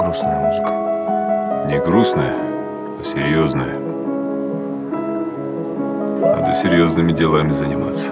грустная музыка. Не грустная, а серьезная. Надо серьезными делами заниматься.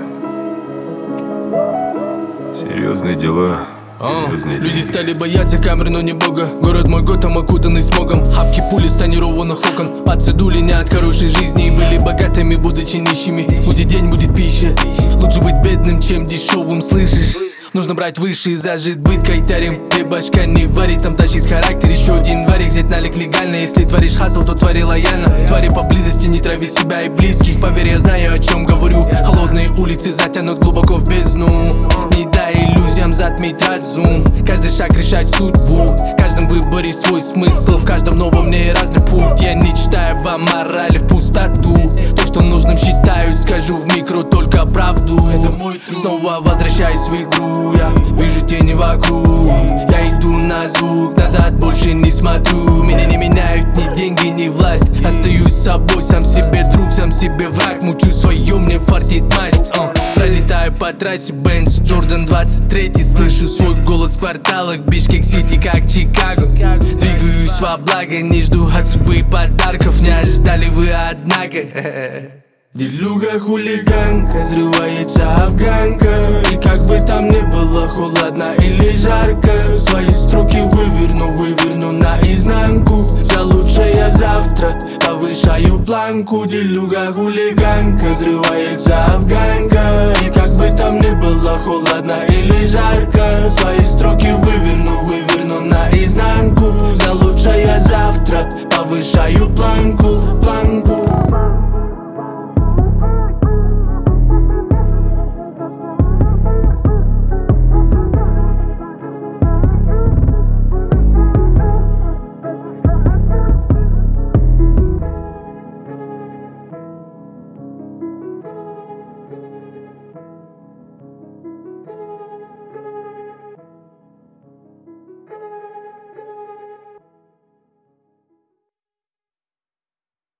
Серьезные дела, серьезные Люди деньги. стали бояться камер, но не бога. Город мой Готэм окутанный смогом. Хапки пули с тонированных окон. Пацы дули не от хорошей жизни и были богатыми, будучи нищими. Будет день, будет пища. Лучше быть бедным, чем дешевым, слышишь? Нужно брать выше и зажить быть кайтарем. Ты башка не варит, там тащит характер. Еще один варик, взять налик легально. Если творишь хасл, то твори лояльно. Твори поблизости, не трави себя и близких. Поверь, я знаю, о чем говорю. Холодные улицы затянут глубоко в бездну. Не дай иллюзиям затмить разум. Каждый шаг решает судьбу. В каждом выборе свой смысл. В каждом новом мне разный путь. Я не читаю вам морали в пустоту. То, что нужным считаю, скажу в микро только правду. Снова возвращаюсь в игру. Я вижу тени вокруг. Я иду на звук, назад больше не смотрю. Меня не меняют ни деньги, ни власть. Остаюсь собой, сам себе друг, сам себе враг. Мучу свое, мне фартит масть. Пролетаю по трассе Бенц, Джордан 23. Слышу свой голос в кварталах Бишкек-Сити, как Чикаго. Двигаюсь во благо, не жду от судьбы подарков. Не ожидали вы, однако. Делюга хулиганка, взрывается афганка. И как бы там ни было холодно или жарко, свои строки выверну наизнанку. За лучшее завтра повышаю планку. Делюга хулиганка, взрывается афганка. И как бы там ни было холодно или жарко, свои строки выверну наизнанку. За лучшее завтра повышаю планку.